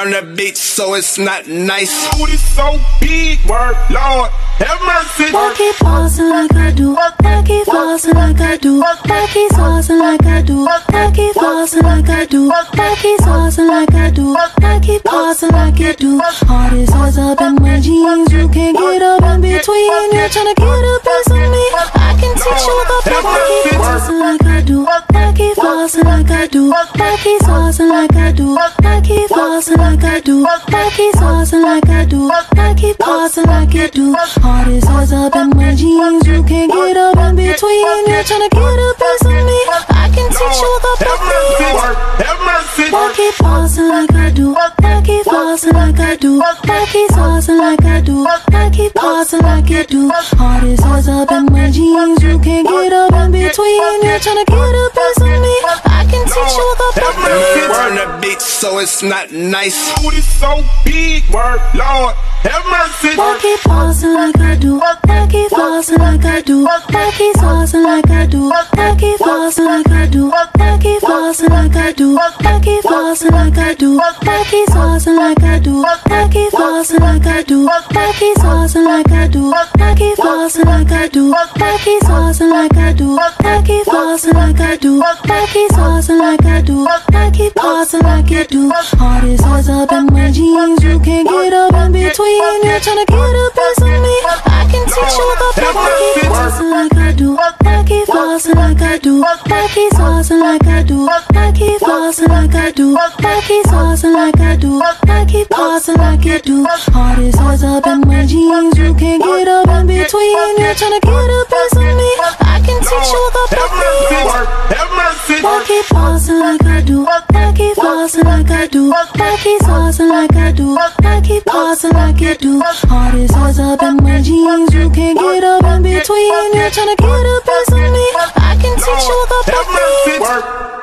burn the beat so it's not nice. Booty so big, word, Lord, have mercy. I keep pausing like I do. I keep flossing like I do. I keep saucing like I do. I keep flossing like I do. I keep saucing like I do. I keep pausing like you do. All this was up in my jeans. You can't get up in between. You're trying to get a piece of me. I can teach you the path. I keep pausing like I do. I keep flossing like I do. I keep saucing like I do. I keep flossing like I do. I keep saucing like I do. I keep pausing like you do. All this was up in my jeans. You can't get up in between. You're trying to get a piece of me. I can teach you the path. Have mercy. I keep pausing like I do. I keep flossing like I do. I keep saucing like I do. I keep pausing like you do. All this was up in my jeans. You can't get up in between. You're trying to get a piece of me. I can teach you the path. Burn the beat so it's not nice. Booty so big, word, Lord, have mercy. I keep pausing like I do. I keep flossing like I do. I keep saucing like I do. I keep flossing like I do. I keep flossing like I do. I keep flossing like I do. I keep saucing like I do. I keep flossing like I do. I keep saucing like I do. I keep flossing like I do. I keep saucing like I do. I keep flossing like I do. I keep saucing like I do. I keep pausing like you do. All this was up in my jeans. You can't get up in between. You're trying to get a piece of me. I can teach you the path. I keep pausing like I do. I keep flossing like I do. I keep saucing like I do. I keep flossing like I do. I keep saucing like I do. I keep pausing like you do. All this was up in my jeans. You can't get up in between. You're trying to get a piece of me. I can teach you the path. Have mercy. I keep pausing like I do. I keep flossing like I do. I keep saucing like I do. I keep pausing like you do. All this was up in my jeans. You can't get up in between. You're trying to get a piece of me. I can teach you the path. Have mercy.